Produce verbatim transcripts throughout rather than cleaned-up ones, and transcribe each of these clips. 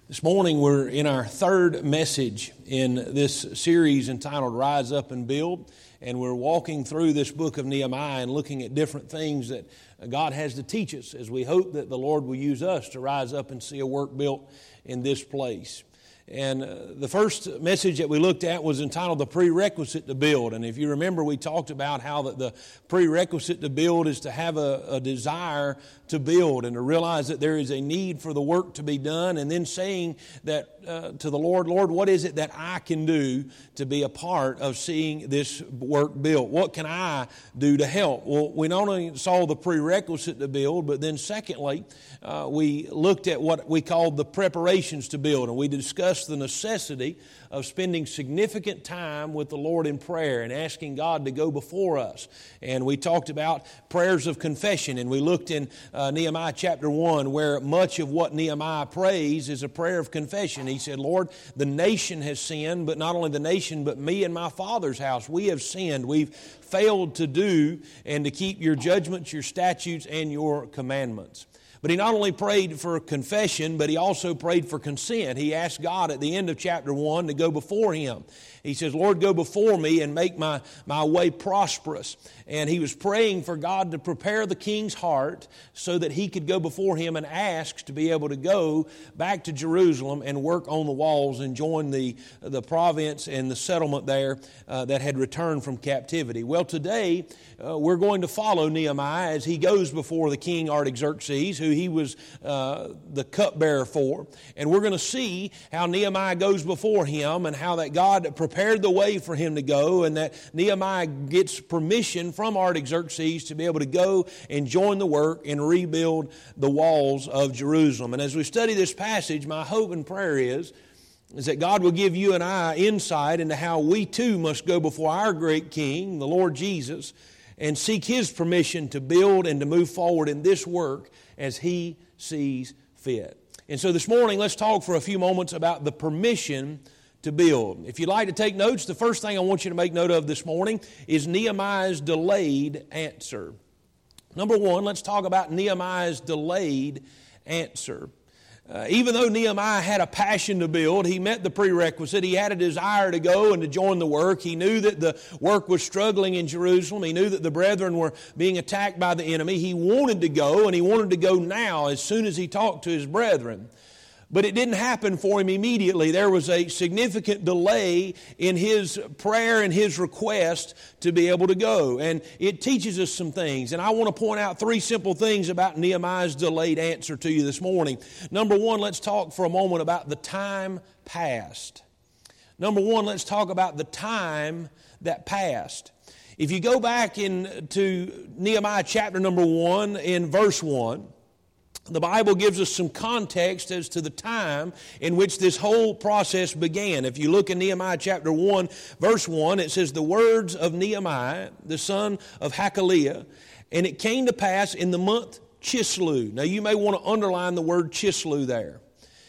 This morning we're in our third message in this series entitled Rise Up and Build, and we're walking through this book of Nehemiah and looking at different things that God has to teach us as we hope that the Lord will use us to rise up and see a work built in this place. And uh, the first message that we looked at was entitled The Prerequisite to Build. And if you remember, we talked about how that the prerequisite to build is to have a, a desire to build and to realize that there is a need for the work to be done, and then saying that uh, to the Lord, Lord, what is it that I can do to be a part of seeing this work built? What can I do to help? Well, we not only saw the prerequisite to build, but then secondly, uh, we looked at what we called the preparations to build, and we discussed the necessity of spending significant time with the Lord in prayer and asking God to go before us. And we talked about prayers of confession, and we looked in uh, Nehemiah chapter one, where much of what Nehemiah prays is a prayer of confession. He said, Lord, the nation has sinned, but not only the nation, but me and my father's house. We have sinned. We've failed to do and to keep your judgments, your statutes, and your commandments. But he not only prayed for confession, but he also prayed for consent. He asked God at the end of chapter one to go before him. He says, Lord, go before me and make my, my way prosperous. And he was praying for God to prepare the king's heart so that he could go before him and ask to be able to go back to Jerusalem and work on the walls and join the, the province and the settlement there uh, that had returned from captivity. Well, today uh, we're going to follow Nehemiah as he goes before the king Artaxerxes, who he was uh, the cupbearer for. And we're going to see how Nehemiah goes before him and how that God prepared the way for him to go, and that Nehemiah gets permission from Artaxerxes to be able to go and join the work and rebuild the walls of Jerusalem. And as we study this passage, my hope and prayer is, is that God will give you and I insight into how we too must go before our great King, the Lord Jesus, and seek His permission to build and to move forward in this work as He sees fit. And so this morning, let's talk for a few moments about the permission to build. If you'd like to take notes, the first thing I want you to make note of this morning is Nehemiah's delayed answer. Number one, let's talk about Nehemiah's delayed answer. Uh, even though Nehemiah had a passion to build, he met the prerequisite. He had a desire to go and to join the work. He knew that the work was struggling in Jerusalem. He knew that the brethren were being attacked by the enemy. He wanted to go, and he wanted to go now as soon as he talked to his brethren. But it didn't happen for him immediately. There was a significant delay in his prayer and his request to be able to go. And it teaches us some things. And I want to point out three simple things about Nehemiah's delayed answer to you this morning. Number one, let's talk for a moment about the time passed. Number one, let's talk about the time that passed. If you go back into Nehemiah chapter number one in verse one, the Bible gives us some context as to the time in which this whole process began. If you look in Nehemiah chapter one, verse one, it says, the words of Nehemiah, the son of Hakaliah, and it came to pass in the month Chislew. Now you may want to underline the word Chislew there.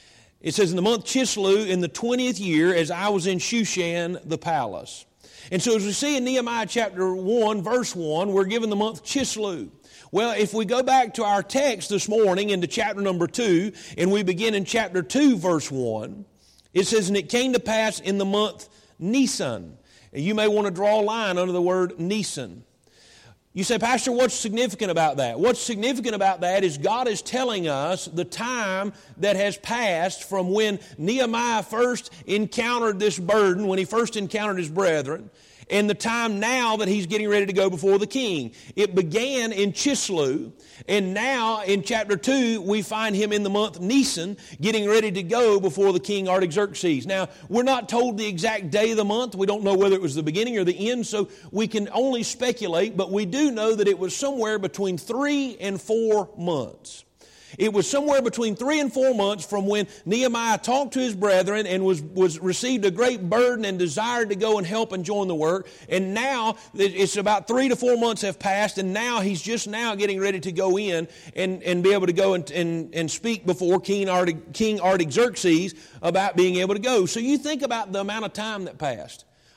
It says, in the month Chislew, in the twentieth year, as I was in Shushan the palace. And so as we see in Nehemiah chapter one, verse one, we're given the month Chislew. Well, if we go back to our text this morning into chapter number two, and we begin in chapter two, verse one, it says, and it came to pass in the month Nisan. And you may want to draw a line under the word Nisan. You say, Pastor, what's significant about that? What's significant about that is God is telling us the time that has passed from when Nehemiah first encountered this burden, when he first encountered his brethren, and the time now that he's getting ready to go before the king. It began in Chislew, and now in chapter two, we find him in the month Nisan, getting ready to go before the king Artaxerxes. Now, we're not told the exact day of the month. We don't know whether it was the beginning or the end, so we can only speculate, but we do know that it was somewhere between three and four months. It was somewhere between three and four months from when Nehemiah talked to his brethren and was, was received a great burden and desired to go and help and join the work. And now it's about three to four months have passed, and now he's just now getting ready to go in and, and be able to go and, and, and speak before King, Artax, King Artaxerxes about being able to go. So you think about the amount of time that passed.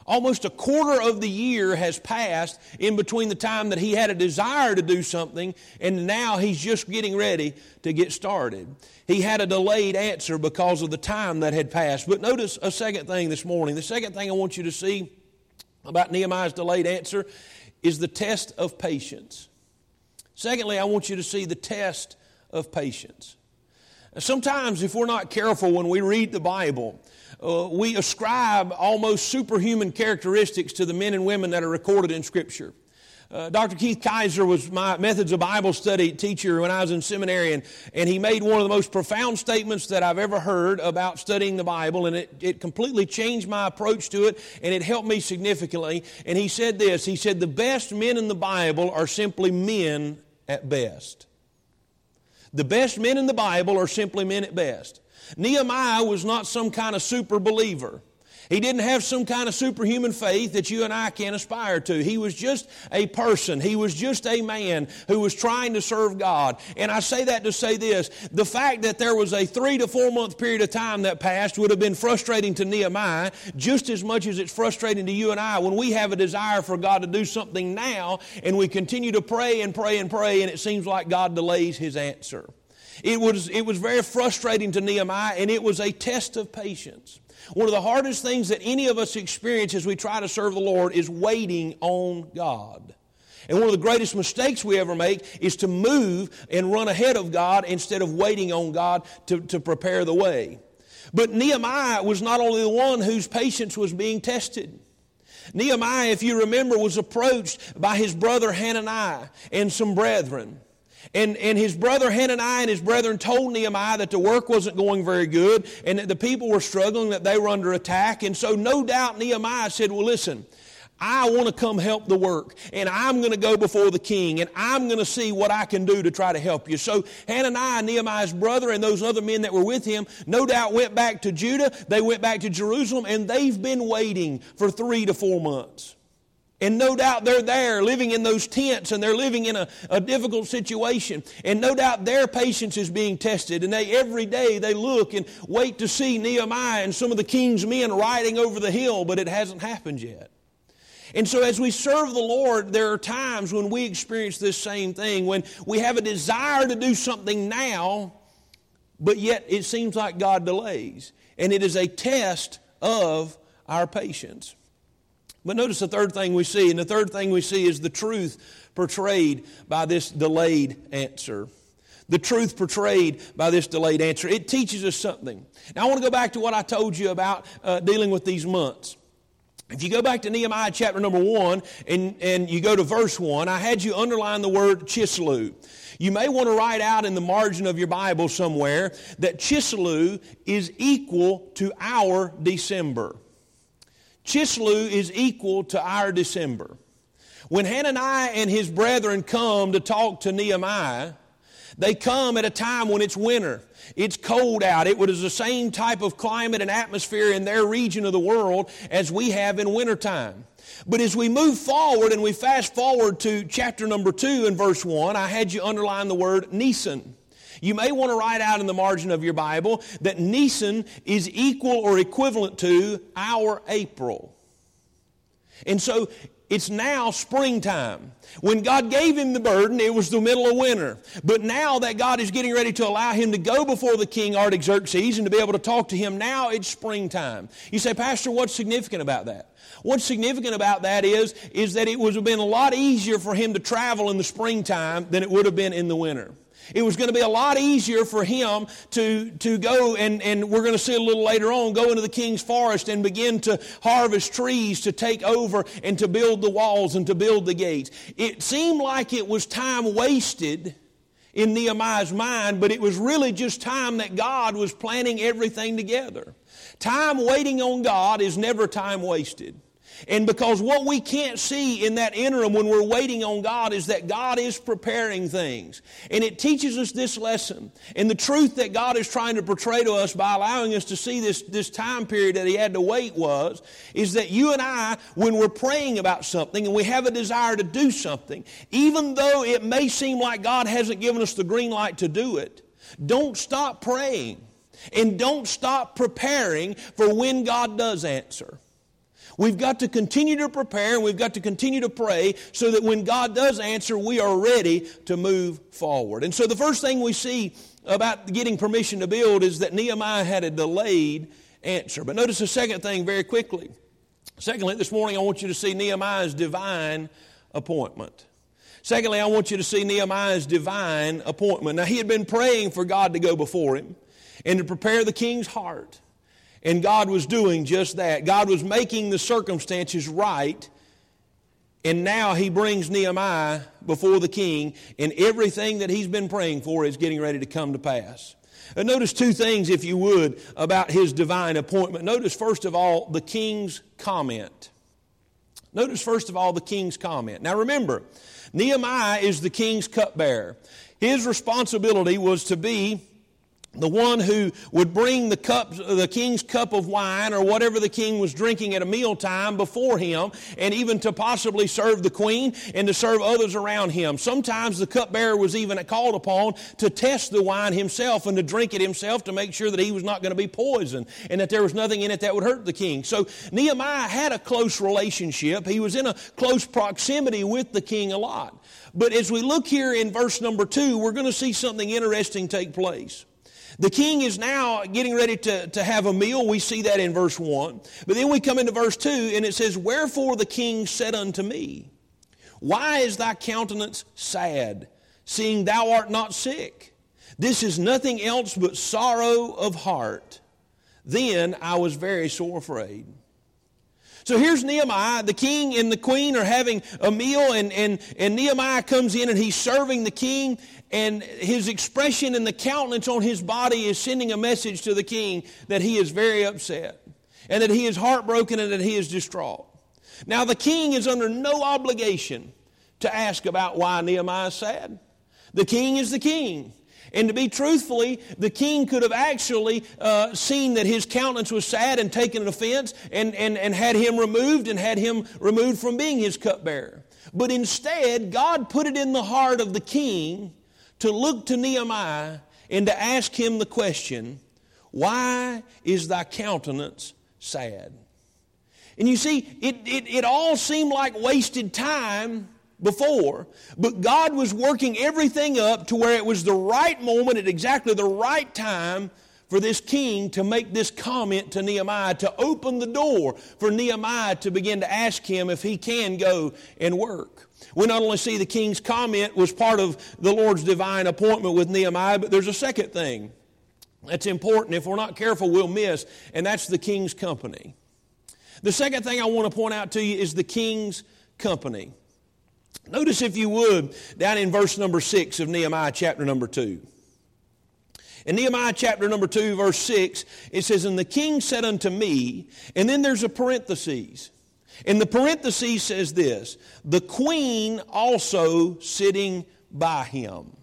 Almost a quarter of the year has passed in between the time that he had a desire to do something and now he's just getting ready to get started. He had a delayed answer because of the time that had passed. But notice a second thing this morning. The second thing I want you to see about Nehemiah's delayed answer is the test of patience. Secondly, I want you to see the test of patience. Sometimes if we're not careful when we read the Bible, uh, we ascribe almost superhuman characteristics to the men and women that are recorded in Scripture. Uh, Doctor Keith Kaiser was my Methods of Bible Study teacher when I was in seminary, and, and he made one of the most profound statements that I've ever heard about studying the Bible, and it, it completely changed my approach to it, and it helped me significantly. And he said this, he said, the best men in the Bible are simply men at best. The best men in the Bible are simply men at best. Nehemiah was not some kind of super believer. He didn't have some kind of superhuman faith that you and I can aspire to. He was just a person. He was just a man who was trying to serve God. And I say that to say this. The fact that there was a three to four month period of time that passed would have been frustrating to Nehemiah just as much as it's frustrating to you and I when we have a desire for God to do something now and we continue to pray and pray and pray and it seems like God delays His answer. It was, it was very frustrating to Nehemiah, and it was a test of patience. One of the hardest things that any of us experience as we try to serve the Lord is waiting on God. And one of the greatest mistakes we ever make is to move and run ahead of God instead of waiting on God to, to prepare the way. But Nehemiah was not only the one whose patience was being tested. Nehemiah, if you remember, was approached by his brother Hananiah and some brethren. And, and his brother Hananiah and his brethren told Nehemiah that the work wasn't going very good and that the people were struggling, that they were under attack. And so no doubt Nehemiah said, well, listen, I want to come help the work, and I'm going to go before the king, and I'm going to see what I can do to try to help you. So Hananiah, Nehemiah's brother, and those other men that were with him, no doubt went back to Judah. They went back to Jerusalem, and they've been waiting for three to four months. And no doubt they're there living in those tents and they're living in a, a difficult situation. And no doubt their patience is being tested. And they every day they look and wait to see Nehemiah and some of the king's men riding over the hill, but it hasn't happened yet. And so as we serve the Lord, there are times when we experience this same thing, when we have a desire to do something now, but yet it seems like God delays. And it is a test of our patience. But notice the third thing we see, and the third thing we see is the truth portrayed by this delayed answer. The truth portrayed by this delayed answer. It teaches us something. Now I want to go back to what I told you about uh, dealing with these months. If you go back to Nehemiah chapter number one and, and you go to verse one, I had you underline the word Chisleu. You may want to write out in the margin of your Bible somewhere that Chisleu is equal to our December. Chisleu is equal to our December. When Hananiah and his brethren come to talk to Nehemiah, they come at a time when it's winter. It's cold out. It was the same type of climate and atmosphere in their region of the world as we have in wintertime. But as we move forward and we fast forward to chapter number two and verse one, I had you underline the word Nisan. You may want to write out in the margin of your Bible that Nisan is equal or equivalent to our April. And so it's now springtime. When God gave him the burden, it was the middle of winter. But now that God is getting ready to allow him to go before the king Artaxerxes and to be able to talk to him, now it's springtime. You say, Pastor, what's significant about that? What's significant about that is, is that it would have been a lot easier for him to travel in the springtime than it would have been in the winter. It was going to be a lot easier for him to, to go, and, and we're going to see a little later on, go into the king's forest and begin to harvest trees to take over and to build the walls and to build the gates. It seemed like it was time wasted in Nehemiah's mind, but it was really just time that God was planning everything together. Time waiting on God is never time wasted. And because what we can't see in that interim when we're waiting on God is that God is preparing things. And it teaches us this lesson. And the truth that God is trying to portray to us by allowing us to see this, this time period that he had to wait was, is that you and I, when we're praying about something and we have a desire to do something, even though it may seem like God hasn't given us the green light to do it, don't stop praying. And don't stop preparing for when God does answer. We've got to continue to prepare, and we've got to continue to pray so that when God does answer, we are ready to move forward. And so the first thing we see about getting permission to build is that Nehemiah had a delayed answer. But notice the second thing very quickly. Secondly, this morning I want you to see Nehemiah's divine appointment. Secondly, I want you to see Nehemiah's divine appointment. Now, he had been praying for God to go before him and to prepare the king's heart. And God was doing just that. God was making the circumstances right. And now he brings Nehemiah before the king, and everything that he's been praying for is getting ready to come to pass. And notice two things, if you would, about his divine appointment. Notice, first of all, the king's comment. Notice, first of all, the king's comment. Now remember, Nehemiah is the king's cupbearer. His responsibility was to be the one who would bring the cup, the king's cup of wine or whatever the king was drinking at a mealtime before him, and even to possibly serve the queen and to serve others around him. Sometimes the cupbearer was even called upon to test the wine himself and to drink it himself to make sure that he was not going to be poisoned and that there was nothing in it that would hurt the king. So Nehemiah had a close relationship. He was in a close proximity with the king a lot. But as we look here in verse number two, we're going to see something interesting take place. The king is now getting ready to, to have a meal. We see that in verse one. But then we come into verse two, and it says, "Wherefore the king said unto me, Why is thy countenance sad, seeing thou art not sick? This is nothing else but sorrow of heart. Then I was very sore afraid." So here's Nehemiah. The king and the queen are having a meal, and, and, and Nehemiah comes in and he's serving the king, and his expression and the countenance on his body is sending a message to the king that he is very upset and that he is heartbroken and that he is distraught. Now the king is under no obligation to ask about why Nehemiah is sad. The king is the king. And to be truthfully, the king could have actually uh, seen that his countenance was sad and taken an offense and, and, and had him removed and had him removed from being his cupbearer. But instead, God put it in the heart of the king to look to Nehemiah and to ask him the question, "Why is thy countenance sad?" And you see, it, it, it all seemed like wasted time before, but God was working everything up to where it was the right moment at exactly the right time for this king to make this comment to Nehemiah, to open the door for Nehemiah to begin to ask him if he can go and work. We not only see the king's comment was part of the Lord's divine appointment with Nehemiah, but there's a second thing that's important. If we're not careful, we'll miss, and that's the king's company. The second thing I want to point out to you is the king's company. Notice, if you would, down in verse number six of Nehemiah chapter number two. In Nehemiah chapter number two, verse six, it says, "And the king said unto me," and then there's a parenthesis. And the parenthesis says this, "the queen also sitting by him."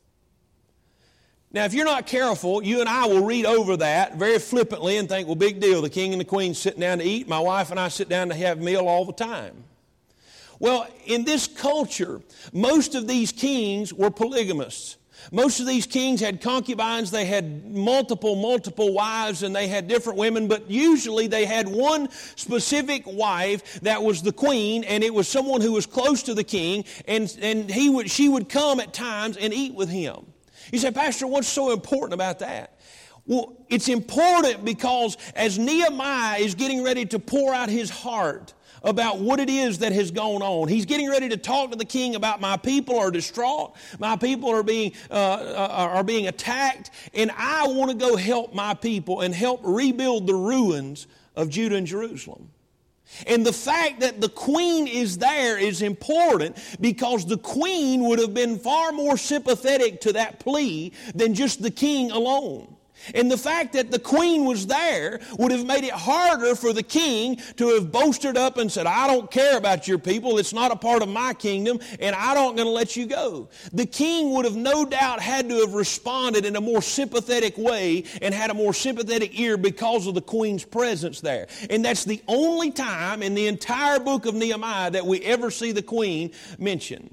Now, if you're not careful, you and I will read over that very flippantly and think, well, big deal, the king and the queen sitting down to eat. My wife and I sit down to have a meal all the time. Well, in this culture, most of these kings were polygamists. Most of these kings had concubines. They had multiple, multiple wives, and they had different women, but usually they had one specific wife that was the queen, and it was someone who was close to the king, and, and he would, she would come at times and eat with him. You say, "Pastor, what's so important about that?" Well, it's important because as Nehemiah is getting ready to pour out his heart about what it is that has gone on, he's getting ready to talk to the king about, my people are distraught, my people are being uh, are being attacked, and I want to go help my people and help rebuild the ruins of Judah and Jerusalem. And the fact that the queen is there is important because the queen would have been far more sympathetic to that plea than just the king alone. And the fact that the queen was there would have made it harder for the king to have boasted up and said, "I don't care about your people. It's not a part of my kingdom, and I don't going to let you go." The king would have no doubt had to have responded in a more sympathetic way and had a more sympathetic ear because of the queen's presence there. And that's the only time in the entire book of Nehemiah that we ever see the queen mentioned.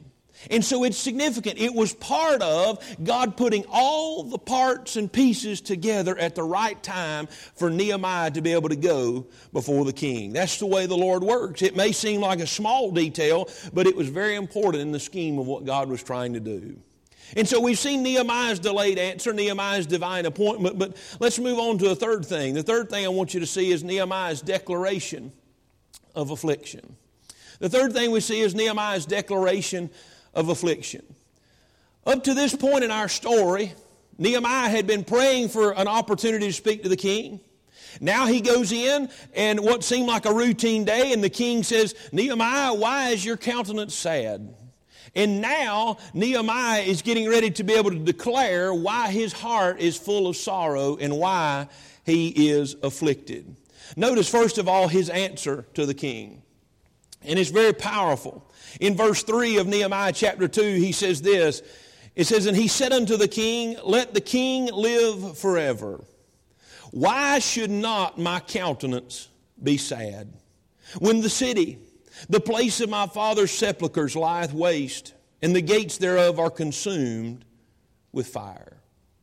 And so it's significant. It was part of God putting all the parts and pieces together at the right time for Nehemiah to be able to go before the king. That's the way the Lord works. It may seem like a small detail, but it was very important in the scheme of what God was trying to do. And so we've seen Nehemiah's delayed answer, Nehemiah's divine appointment, but let's move on to a third thing. The third thing I want you to see is Nehemiah's declaration of affliction. The third thing we see is Nehemiah's declaration of affliction. Up to this point in our story, Nehemiah had been praying for an opportunity to speak to the king. Now he goes in, and what seemed like a routine day, and the king says, Nehemiah, why is your countenance sad? And now Nehemiah is getting ready to be able to declare why his heart is full of sorrow and why he is afflicted. Notice, first of all, his answer to the king. And it's very powerful. In verse three of Nehemiah chapter two, he says this. It says, and he said unto the king, let the king live forever. Why should not my countenance be sad? When the city, the place of my father's sepulchres, lieth waste, and the gates thereof are consumed with fire.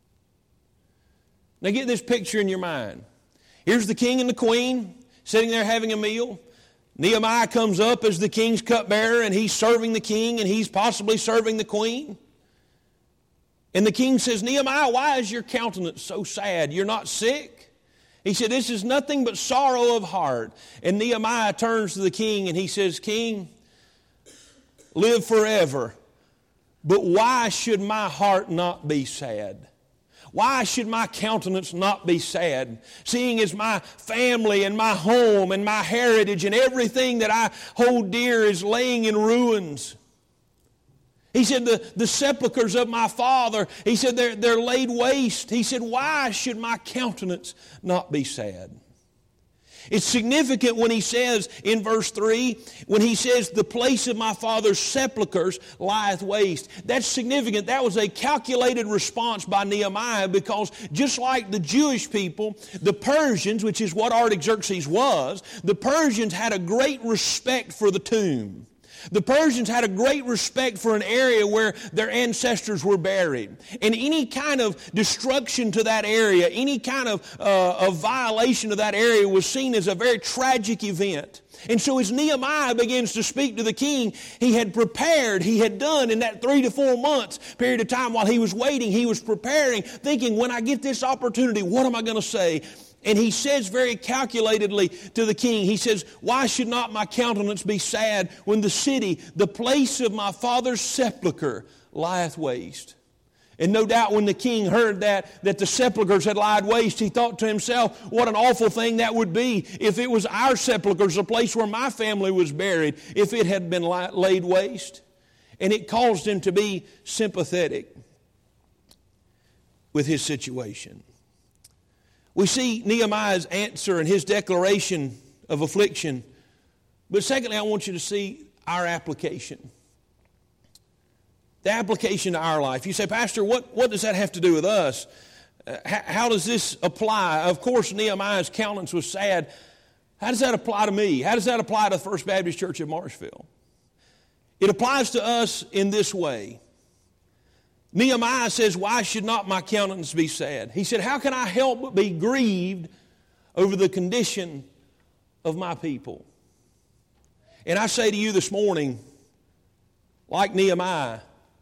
Now get this picture in your mind. Here's the king and the queen sitting there having a meal. Nehemiah comes up as the king's cupbearer, and he's serving the king, and he's possibly serving the queen. And the king says, Nehemiah, why is your countenance so sad? You're not sick? He said, this is nothing but sorrow of heart. And Nehemiah turns to the king and he says, King, live forever. But why should my heart not be sad? Why should my countenance not be sad, seeing as my family and my home and my heritage and everything that I hold dear is laying in ruins? He said, the, the sepulchres of my father, he said, they're, they're laid waste. He said, why should my countenance not be sad? It's significant when he says in verse three, when he says, the place of my father's sepulchres lieth waste. That's significant. That was a calculated response by Nehemiah, because just like the Jewish people, the Persians, which is what Artaxerxes was, the Persians had a great respect for the tomb. The Persians had a great respect for an area where their ancestors were buried. And any kind of destruction to that area, any kind of, uh, of violation of that area was seen as a very tragic event. And so as Nehemiah begins to speak to the king, he had prepared, he had done in that three to four months period of time while he was waiting, he was preparing, thinking, when I get this opportunity, what am I going to say? And he says very calculatedly to the king, he says, why should not my countenance be sad when the city, the place of my father's sepulchre, lieth waste? And no doubt when the king heard that, that the sepulchres had lied waste, he thought to himself, what an awful thing that would be if it was our sepulchres, the place where my family was buried, if it had been laid waste. And it caused him to be sympathetic with his situation. We see Nehemiah's answer and his declaration of affliction. But secondly, I want you to see our application. The application to our life. You say, Pastor, what, what does that have to do with us? Uh, how, how does this apply? Of course, Nehemiah's countenance was sad. How does that apply to me? How does that apply to the First Baptist Church of Marshville? It applies to us in this way. Nehemiah says, why should not my countenance be sad? He said, how can I help but be grieved over the condition of my people? And I say to you this morning, like Nehemiah,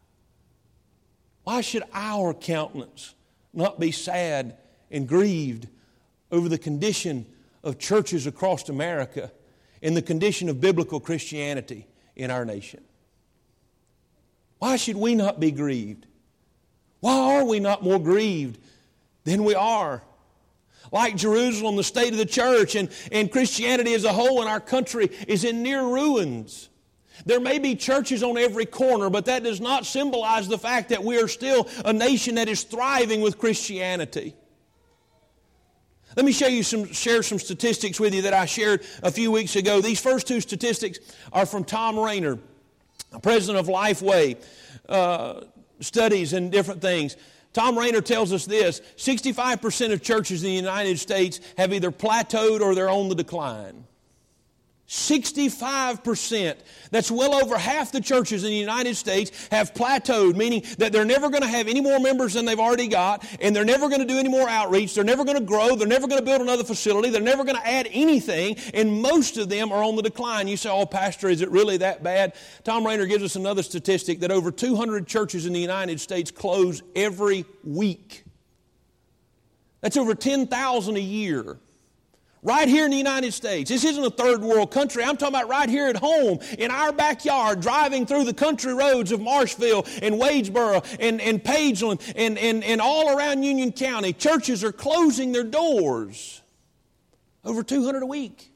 why should our countenance not be sad and grieved over the condition of churches across America and the condition of biblical Christianity in our nation? Why should we not be grieved? Why are we not more grieved than we are? Like Jerusalem, the state of the church and, and Christianity as a whole in our country is in near ruins. There may be churches on every corner, but that does not symbolize the fact that we are still a nation that is thriving with Christianity. Let me show you some, share some statistics with you that I shared a few weeks ago. These first two statistics are from Tom Rainer, president of Lifeway uh, Studies and different things. Tom Rainer tells us this: sixty-five percent of churches in the United States have either plateaued or they're on the decline. sixty-five percent. That's well over half the churches in the United States have plateaued, meaning that they're never going to have any more members than they've already got, and they're never going to do any more outreach. They're never going to grow. They're never going to build another facility. They're never going to add anything, and most of them are on the decline. You say, oh, Pastor, is it really that bad? Tom Rainer gives us another statistic that over two hundred churches in the United States close every week. That's over ten thousand a year. Right here in the United States. This isn't a third world country. I'm talking about right here at home, in our backyard, driving through the country roads of Marshville and Wadesboro and, and Pageland and, and, and all around Union County. Churches are closing their doors. Over two hundred a week.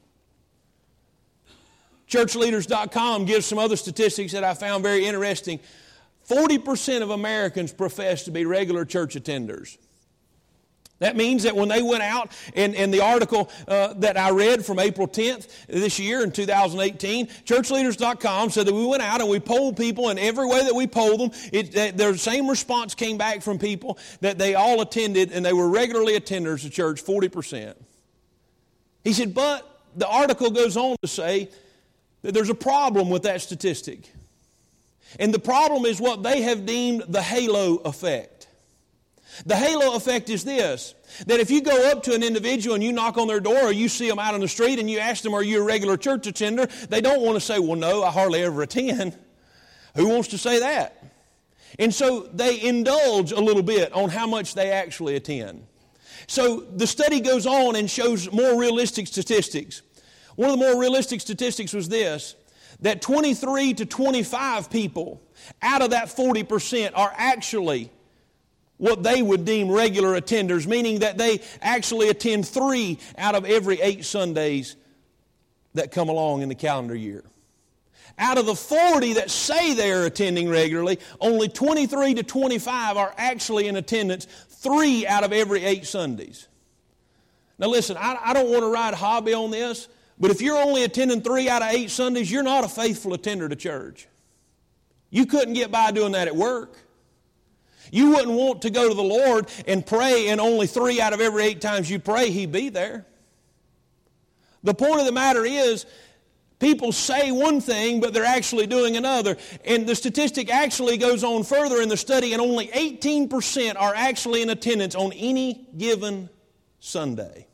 church leaders dot com gives some other statistics that I found very interesting. forty percent of Americans profess to be regular church attenders. That means that when they went out, in, in the article uh, that I read from April tenth this year in two thousand eighteen, church leaders dot com said that we went out and we polled people, and every way that we polled them, it, uh, their same response came back from people that they all attended and they were regularly attenders of church, forty percent. He said, but the article goes on to say that there's a problem with that statistic. And the problem is what they have deemed the halo effect. The halo effect is this, that if you go up to an individual and you knock on their door or you see them out on the street and you ask them, are you a regular church attender? They don't want to say, well, no, I hardly ever attend. Who wants to say that? And so they indulge a little bit on how much they actually attend. So the study goes on and shows more realistic statistics. One of the more realistic statistics was this, that twenty-three to twenty-five people out of that forty percent are actually what they would deem regular attenders, meaning that they actually attend three out of every eight Sundays that come along in the calendar year. Out of the forty that say they are attending regularly, only twenty-three to twenty-five are actually in attendance three out of every eight Sundays. Now listen, I, I don't want to ride hobby on this, but if you're only attending three out of eight Sundays, you're not a faithful attender to church. You couldn't get by doing that at work. You wouldn't want to go to the Lord and pray, and only three out of every eight times you pray, He'd be there. The point of the matter is, people say one thing, but they're actually doing another. And the statistic actually goes on further in the study, and only eighteen percent are actually in attendance on any given Sunday.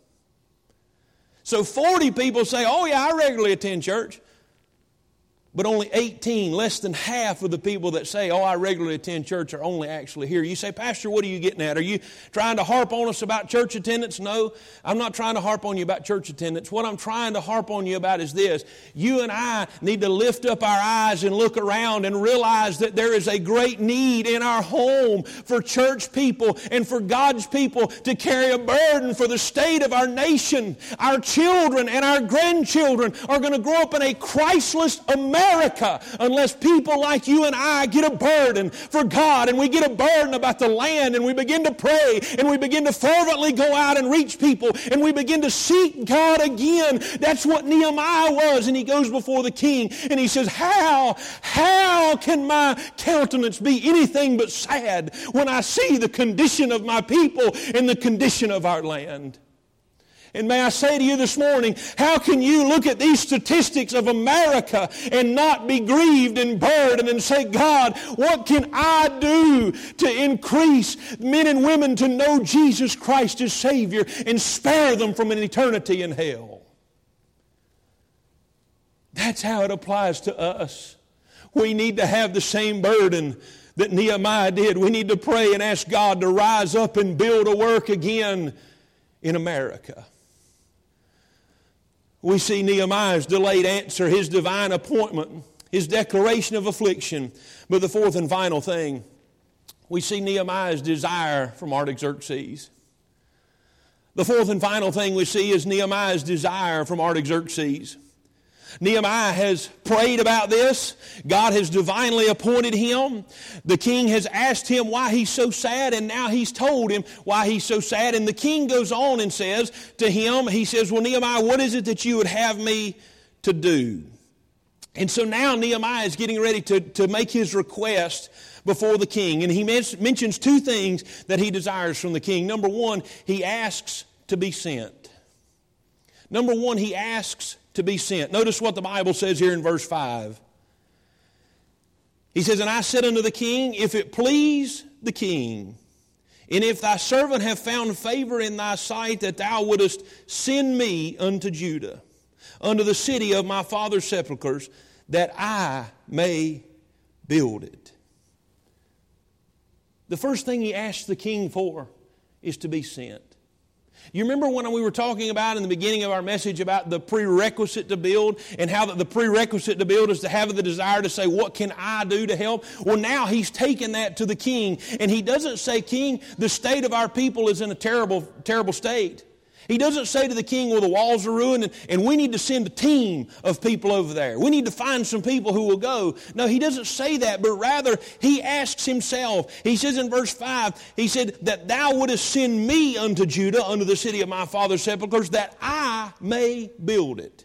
So forty people say, oh yeah, I regularly attend church. But only eighteen, less than half of the people that say, oh, I regularly attend church are only actually here. You say, Pastor, what are you getting at? Are you trying to harp on us about church attendance? No, I'm not trying to harp on you about church attendance. What I'm trying to harp on you about is this. You and I need to lift up our eyes and look around and realize that there is a great need in our home for church people and for God's people to carry a burden for the state of our nation. Our children and our grandchildren are going to grow up in a Christless America. America, unless people like you and I get a burden for God, and we get a burden about the land, and we begin to pray, and we begin to fervently go out and reach people, and we begin to seek God again. That's what Nehemiah was. And he goes before the king and he says, how, how can my countenance be anything but sad when I see the condition of my people and the condition of our land? And may I say to you this morning, how can you look at these statistics of America and not be grieved and burdened and say, God, what can I do to increase men and women to know Jesus Christ as Savior and spare them from an eternity in hell? That's how it applies to us. We need to have the same burden that Nehemiah did. We need to pray and ask God to rise up and build a work again in America. We see Nehemiah's delayed answer, his divine appointment, his declaration of affliction. But the fourth and final thing, we see Nehemiah's desire from Artaxerxes. The fourth and final thing we see is Nehemiah's desire from Artaxerxes. Nehemiah has prayed about this. God has divinely appointed him. The king has asked him why he's so sad, and now he's told him why he's so sad. And the king goes on and says to him, he says, well, Nehemiah, what is it that you would have me to do? And so now Nehemiah is getting ready to, to make his request before the king. And he mentions two things that he desires from the king. Number one, he asks to be sent. Number one, he asks to be sent. Notice what the Bible says here in verse five. He says, "And I said unto the king, if it please the king, and if thy servant have found favor in thy sight, that thou wouldest send me unto Judah, unto the city of my father's sepulchres, that I may build it." The first thing he asks the king for is to be sent. You remember when we were talking about in the beginning of our message about the prerequisite to build, and how that the prerequisite to build is to have the desire to say, what can I do to help? Well, now he's taken that to the king, and he doesn't say, "King, the state of our people is in a terrible, terrible state." He doesn't say to the king, "Well, the walls are ruined, and, and we need to send a team of people over there. We need to find some people who will go." No, he doesn't say that, but rather he asks himself. He says in verse five, he said, "That thou wouldest send me unto Judah, unto the city of my father's sepulchres, that I may build it."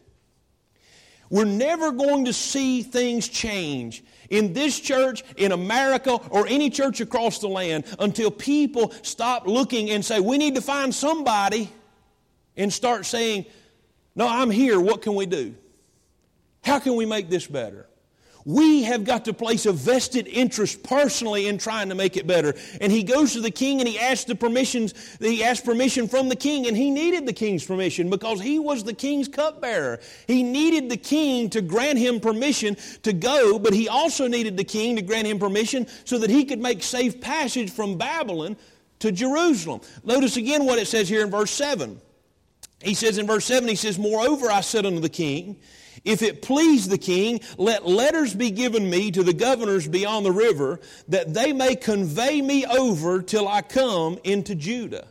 We're never going to see things change in this church, in America, or any church across the land until people stop looking and say, "We need to find somebody," and start saying, "No, I'm here. What can we do? How can we make this better?" We have got to place a vested interest personally in trying to make it better. And he goes to the king and he asks the permissions. He asked permission from the king, and he needed the king's permission because he was the king's cupbearer. He needed the king to grant him permission to go, but he also needed the king to grant him permission so that he could make safe passage from Babylon to Jerusalem. Notice again what it says here in verse seven. He says in verse seven, he says, "Moreover I said unto the king, if it please the king, let letters be given me to the governors beyond the river, that they may convey me over till I come into Judah."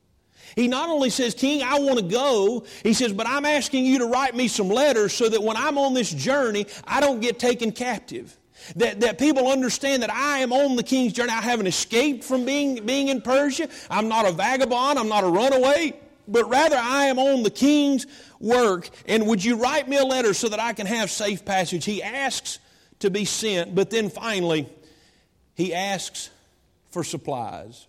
He not only says, "King, I want to go," he says, "but I'm asking you to write me some letters so that when I'm on this journey, I don't get taken captive. That, that people understand that I am on the king's journey. I haven't escaped from being, being in Persia. I'm not a vagabond. I'm not a runaway. But rather I am on the king's work, and would you write me a letter so that I can have safe passage?" He asks to be sent, but then finally he asks for supplies.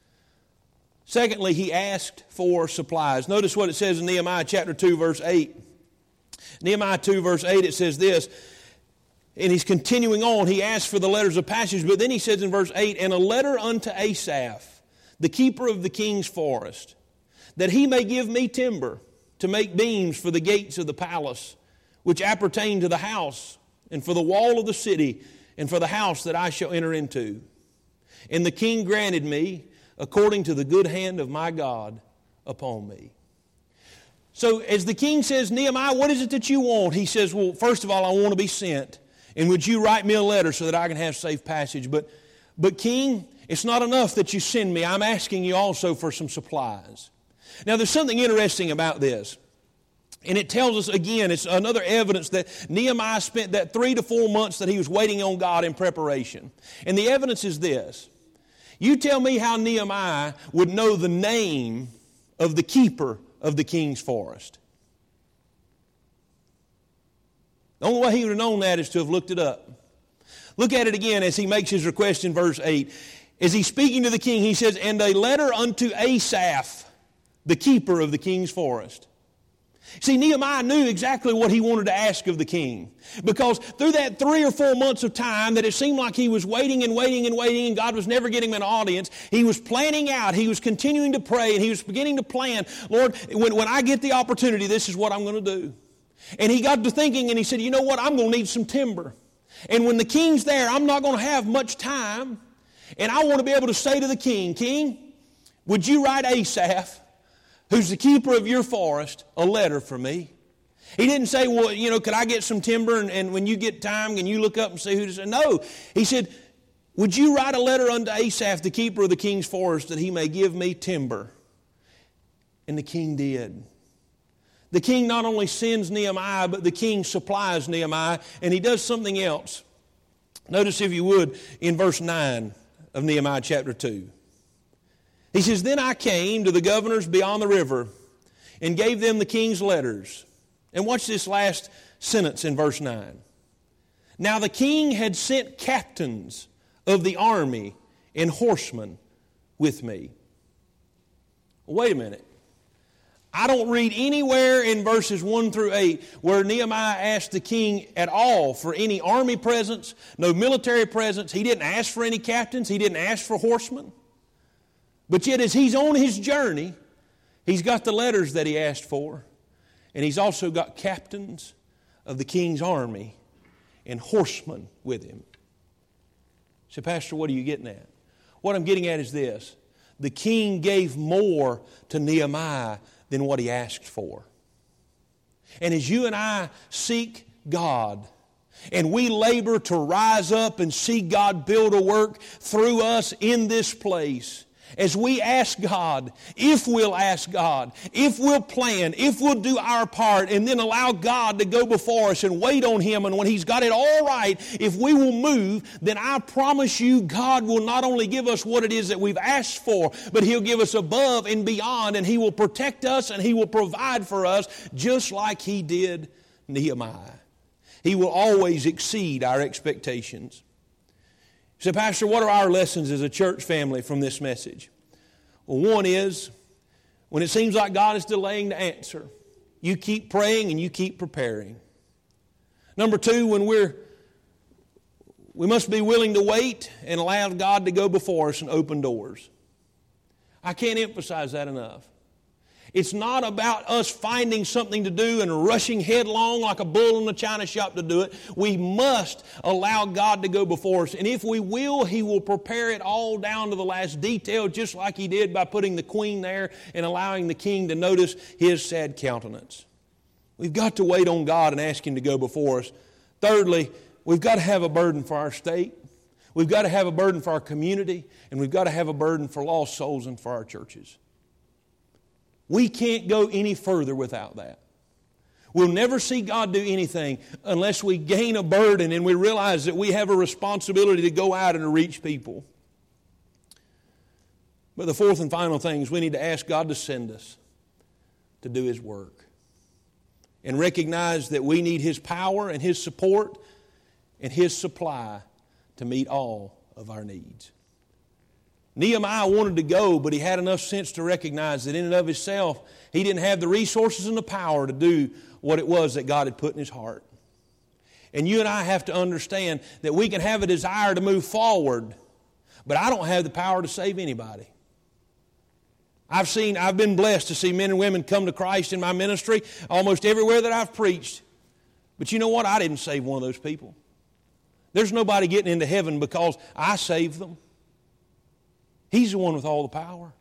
Secondly, he asked for supplies. Notice what it says in Nehemiah chapter two, verse eight. Nehemiah two, verse eight, it says this, and he's continuing on. He asks for the letters of passage, but then he says in verse eight, "And a letter unto Asaph, the keeper of the king's forest, that he may give me timber to make beams for the gates of the palace, which appertain to the house, and for the wall of the city, and for the house that I shall enter into. And the king granted me according to the good hand of my God upon me." So as the king says, "Nehemiah, what is it that you want?" He says, "Well, first of all, I want to be sent. And would you write me a letter so that I can have safe passage? But, but king, it's not enough that you send me. I'm asking you also for some supplies." Now, there's something interesting about this. And it tells us, again, it's another evidence that Nehemiah spent that three to four months that he was waiting on God in preparation. And the evidence is this. You tell me how Nehemiah would know the name of the keeper of the king's forest. The only way he would have known that is to have looked it up. Look at it again as he makes his request in verse eight. As he's speaking to the king, he says, "And a letter unto Asaph, the keeper of the king's forest." See, Nehemiah knew exactly what he wanted to ask of the king. Because through that three or four months of time that it seemed like he was waiting and waiting and waiting and God was never getting him an audience, he was planning out, he was continuing to pray, and he was beginning to plan, "Lord, when, when I get the opportunity, this is what I'm going to do." And he got to thinking and he said, "You know what, I'm going to need some timber. And when the king's there, I'm not going to have much time. And I want to be able to say to the king, 'King, would you write Asaph, who's the keeper of your forest, a letter for me?'" He didn't say, "Well, you know, could I get some timber and, and when you get time, can you look up and see who to say?" No. He said, "Would you write a letter unto Asaph, the keeper of the king's forest, that he may give me timber?" And the king did. The king not only sends Nehemiah, but the king supplies Nehemiah, and he does something else. Notice, if you would, in verse nine of Nehemiah chapter two. He says, "Then I came to the governors beyond the river and gave them the king's letters." And watch this last sentence in verse nine. "Now the king had sent captains of the army and horsemen with me." Wait a minute. I don't read anywhere in verses one through eight where Nehemiah asked the king at all for any army presence, no military presence. He didn't ask for any captains. He didn't ask for horsemen. But yet as he's on his journey, he's got the letters that he asked for. And he's also got captains of the king's army and horsemen with him. So, Pastor, what are you getting at? What I'm getting at is this. The king gave more to Nehemiah than what he asked for. And as you and I seek God, and we labor to rise up and see God build a work through us in this place, as we ask God, if we'll ask God, if we'll plan, if we'll do our part, and then allow God to go before us and wait on Him, and when He's got it all right, if we will move, then I promise you God will not only give us what it is that we've asked for, but He'll give us above and beyond, and He will protect us and He will provide for us just like He did Nehemiah. He will always exceed our expectations. So, Pastor, what are our lessons as a church family from this message? Well, one is, when it seems like God is delaying to answer, you keep praying and you keep preparing. Number two, when we're, we must be willing to wait and allow God to go before us and open doors. I can't emphasize that enough. It's not about us finding something to do and rushing headlong like a bull in the china shop to do it. We must allow God to go before us. And if we will, He will prepare it all down to the last detail, just like He did by putting the queen there and allowing the king to notice his sad countenance. We've got to wait on God and ask Him to go before us. Thirdly, we've got to have a burden for our state. We've got to have a burden for our community. And we've got to have a burden for lost souls and for our churches. We can't go any further without that. We'll never see God do anything unless we gain a burden and we realize that we have a responsibility to go out and to reach people. But the fourth and final thing is we need to ask God to send us to do His work. And recognize that we need His power and His support and His supply to meet all of our needs. Nehemiah wanted to go, but he had enough sense to recognize that in and of himself, he didn't have the resources and the power to do what it was that God had put in his heart. And you and I have to understand that we can have a desire to move forward, but I don't have the power to save anybody. I've seen, I've been blessed to see men and women come to Christ in my ministry almost everywhere that I've preached. But you know what? I didn't save one of those people. There's nobody getting into heaven because I saved them. He's the one with all the power.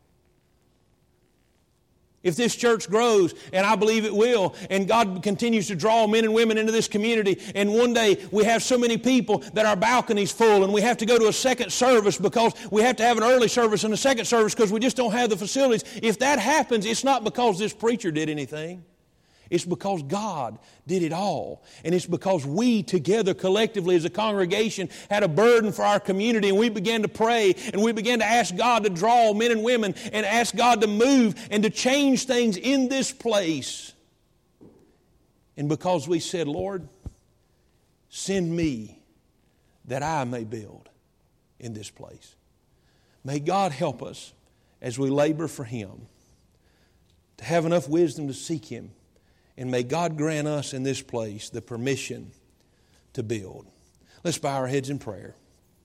If this church grows, and I believe it will, and God continues to draw men and women into this community, and one day we have so many people that our balcony's full, and we have to go to a second service because we have to have an early service and a second service because we just don't have the facilities. If that happens, it's not because this preacher did anything. It's because God did it all. And it's because we together collectively as a congregation had a burden for our community, and we began to pray and we began to ask God to draw men and women and ask God to move and to change things in this place. And because we said, Lord, send me that I may build in this place. May God help us as we labor for Him to have enough wisdom to seek Him. And may God grant us in this place the permission to build. Let's bow our heads in prayer.